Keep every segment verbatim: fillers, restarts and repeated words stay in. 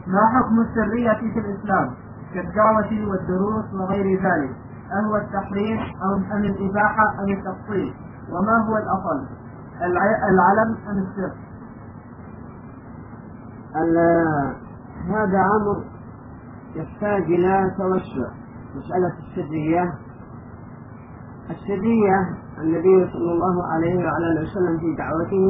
ما حكم السرية في الإسلام كالدعوة والدروس وغير ذلك؟ أهو التحريم أم الإباحة أم التفصيل؟ وما هو الأفضل العلم أم السر؟ هذا أمر يحتاج إلى توسع. مسألة السرية السرية النبي صلى الله عليه وعلى وسلم في دعوته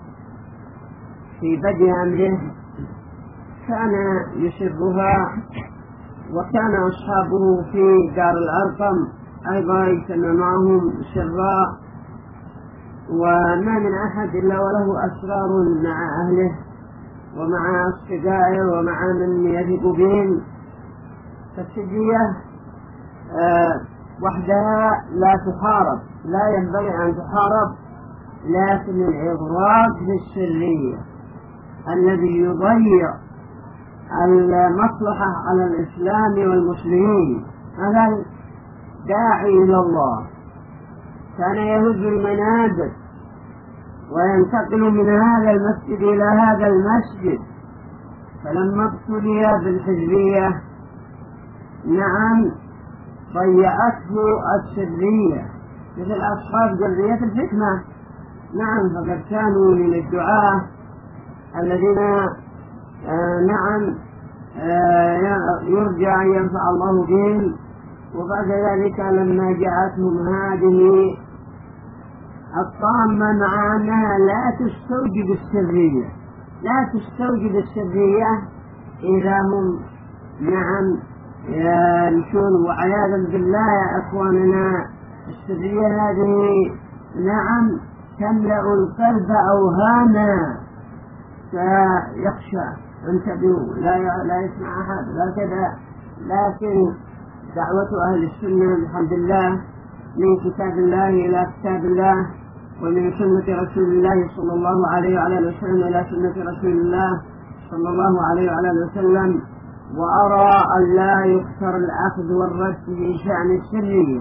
في بدء أمره كان يسرها، وكان أصحابه في دار الأرقم أيضا يجتمع معهم سرا، وما من أحد إلا وله أسرار مع أهله ومع أصدقائه ومع من يثق بهم. فالسرية آه وحدها لا تحارب، لا ينبغي أن تحارب، لكن الإغراق بالسرية الذي يضيع المصلحة على الإسلام والمسلمين. هذا داعي إلى الله كان يهز المنابر وينتقل من هذا المسجد إلى هذا المسجد، فلما ابتلي بالحزبية نعم ضيعته السرية، مثل أصحاب جرية الحكمة. نعم فقد كانوا من الدعاة الذين آه نعم آه يرجى أن ينفع الله بهم، وبعد ذلك لما جاءتهم هذه الطامة مع أنها لا تستوجب السرية لا تستوجب السرية إذا هم نعم يمشون. وعياذا بالله يا أخواننا السرية هذه نعم تملأ القلب أوهاما، فيخشى انتبهوا لا لا يسمع أحد لا كذا. لكن دعوة أهل السنة الحمد لله من كتاب الله إلى كتاب الله، ومن سنة رسول الله صلى الله عليه وعلى وسلم إلى سنة رسول الله صلى الله عليه وعلى وسلم. وأرى أن لا يكثر الأخذ والرد في شأن السرية،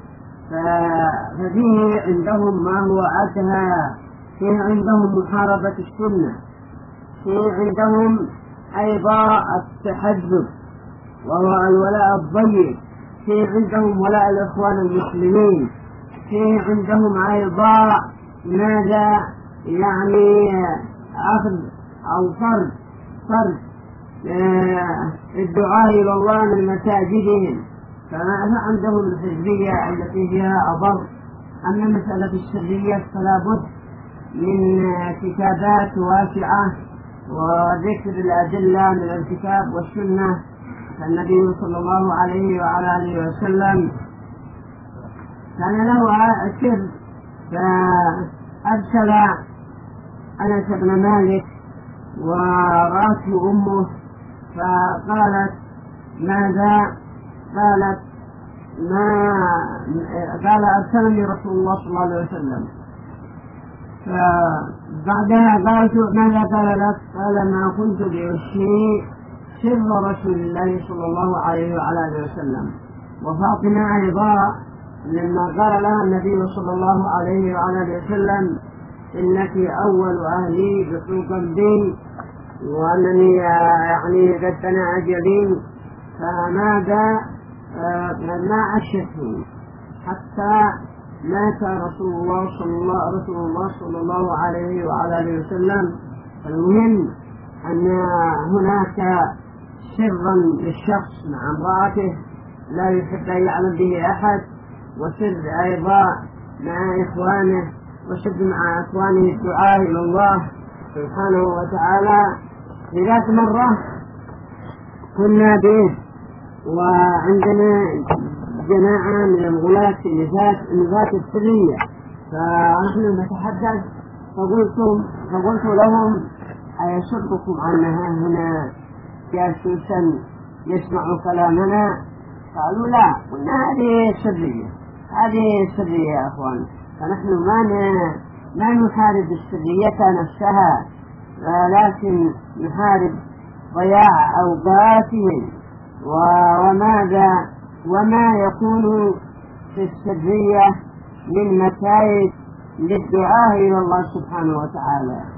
ففيه عندهم ما هو أدهى، فيه عندهم محاربة السنة، فيه عندهم أيضا التحزب وهو الولاء الضيق، فيه عندهم ولاء الإخوان المسلمين، فيه عندهم أيضا ماذا يعني أخذ أو فرد فرد الدعاء إلى الله من مساجدهم، فما عندهم الحزبية التي فيها أضر. أما مسألة السرية فلا بد من كتابات واسعة وذكر الأدلة من الكتاب والسنة. فالنبي صلى الله عليه وعلى آله وسلم كان له سر، فأرسل أنس بن مالك ورأته أمه فقالت ماذا؟ قالت ما قال أرسلني رسول الله صلى الله عليه وسلم. فبعدها قالت ماذا قال لك؟ قال ما كنت بأشيء سر رسول الله صلى الله عليه وعلى آله وسلم. وفاطمة أيضا لما قال لها النبي صلى الله عليه وعلى آله وسلم إنك أول أهلي بحوقا بي وأنني يعني قد تنا أجلي، فماذا ما عشته حتى مات رسول الله صلى الله رسول الله صلى الله عليه وعلى آله وسلم. المهم أن هناك سرا للشخص مع امرأته لا يحب أن يعلم به أحد، وسر أيضا مع إخوانه، وسر مع إخوانه الدعاء إلى الله سبحانه وتعالى. في ذات مرة كنا به وعندنا جماعة من الغلاة في النفاس السرية، فنحن نتحدث فقلت, فقلت لهم أيسركم أنها هنا جاسوسا يسمع كلامنا؟ قالوا لا. قلنا هذه سرية هذه سرية يا أخوان، فنحن ما ما نحارب السرية نفسها، ولكن نحارب ضياع أوقاتهم وماذا وما يكون في السرية من نتائج للدعاء إلى الله سبحانه وتعالى.